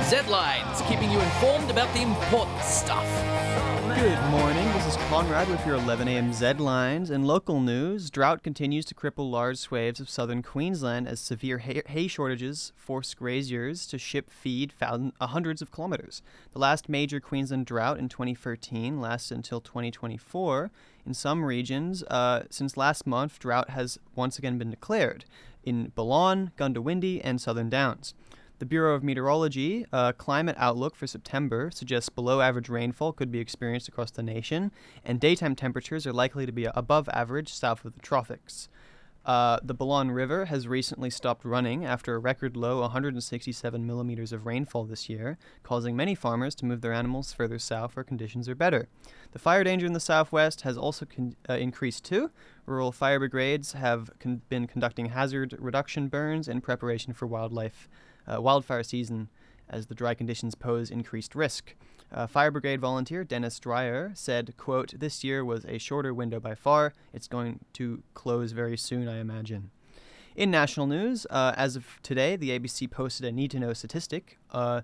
Z-Lines, keeping you informed about the important stuff. Good morning, this is Conrad with your 11 a.m. Z-Lines. In local news, drought continues to cripple large swathes of southern Queensland as severe hay shortages force graziers to ship feed hundreds of kilometres. The last major Queensland drought in 2013 lasted until 2024. In some regions, since last month, drought has once again been declared in Balonne, Goondiwindi and Southern Downs. The Bureau of Meteorology climate outlook for September suggests below-average rainfall could be experienced across the nation, and daytime temperatures are likely to be above average south of the tropics. The Balonne River has recently stopped running after a record low 167 millimeters of rainfall this year, causing many farmers to move their animals further south where conditions are better. The fire danger in the southwest has also increased too. Rural fire brigades have been conducting hazard reduction burns in preparation for wildfire season as the dry conditions pose increased risk. Fire brigade volunteer Dennis Dreyer said, quote, "This year was a shorter window by far. It's going to close very soon, I imagine." In national news, as of today, the ABC posted a need-to-know statistic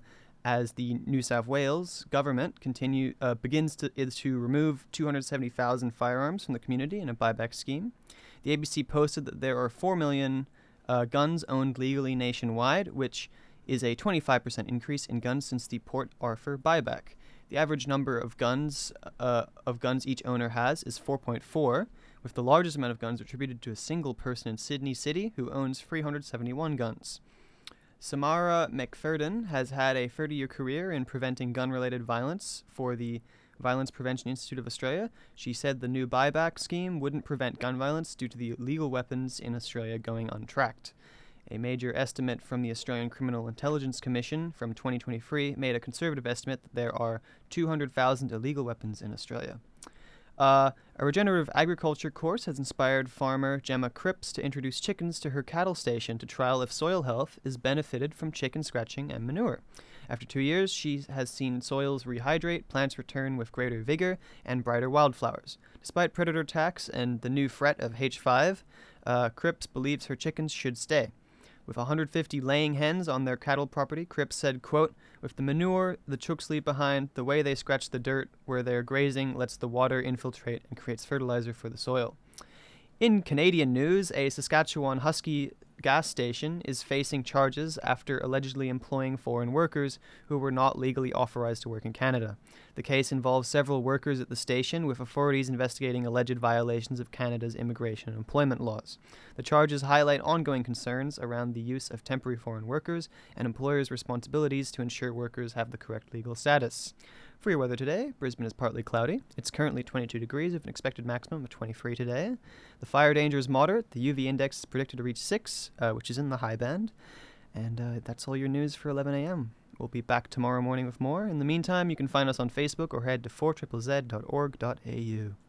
as the New South Wales government begins to remove 270,000 firearms from the community in a buyback scheme. The ABC posted that there are 4 million guns owned legally nationwide, which is a 25% increase in guns since the Port Arthur buyback. The average number of guns each owner has is 4.4, with the largest amount of guns attributed to a single person in Sydney City who owns 371 guns. Samara McFerden has had a 30-year career in preventing gun-related violence for the Violence Prevention Institute of Australia. She said the new buyback scheme wouldn't prevent gun violence due to the illegal weapons in Australia going untracked. A major estimate from the Australian Criminal Intelligence Commission from 2023 made a conservative estimate that there are 200,000 illegal weapons in Australia. A regenerative agriculture course has inspired farmer Gemma Cripps to introduce chickens to her cattle station to trial if soil health is benefited from chicken scratching and manure. After 2 years, she has seen soils rehydrate, plants return with greater vigor, and brighter wildflowers. Despite predator attacks and the new threat of H5, Cripps believes her chickens should stay. With 150 laying hens on their cattle property, Cripps said, quote, "With the manure the chooks leave behind, the way they scratch the dirt where they're grazing lets the water infiltrate and creates fertilizer for the soil." In Canadian news, a Saskatchewan Husky gas station is facing charges after allegedly employing foreign workers who were not legally authorized to work in Canada. The case involves several workers at the station, with authorities investigating alleged violations of Canada's immigration and employment laws. The charges highlight ongoing concerns around the use of temporary foreign workers and employers' responsibilities to ensure workers have the correct legal status. For your weather today, Brisbane is partly cloudy. It's currently 22 degrees with an expected maximum of 23 today. The fire danger is moderate. The UV index is predicted to reach 6, which is in the high band. And that's all your news for 11 a.m. We'll be back tomorrow morning with more. In the meantime, you can find us on Facebook or head to 4ZZZ.org.au.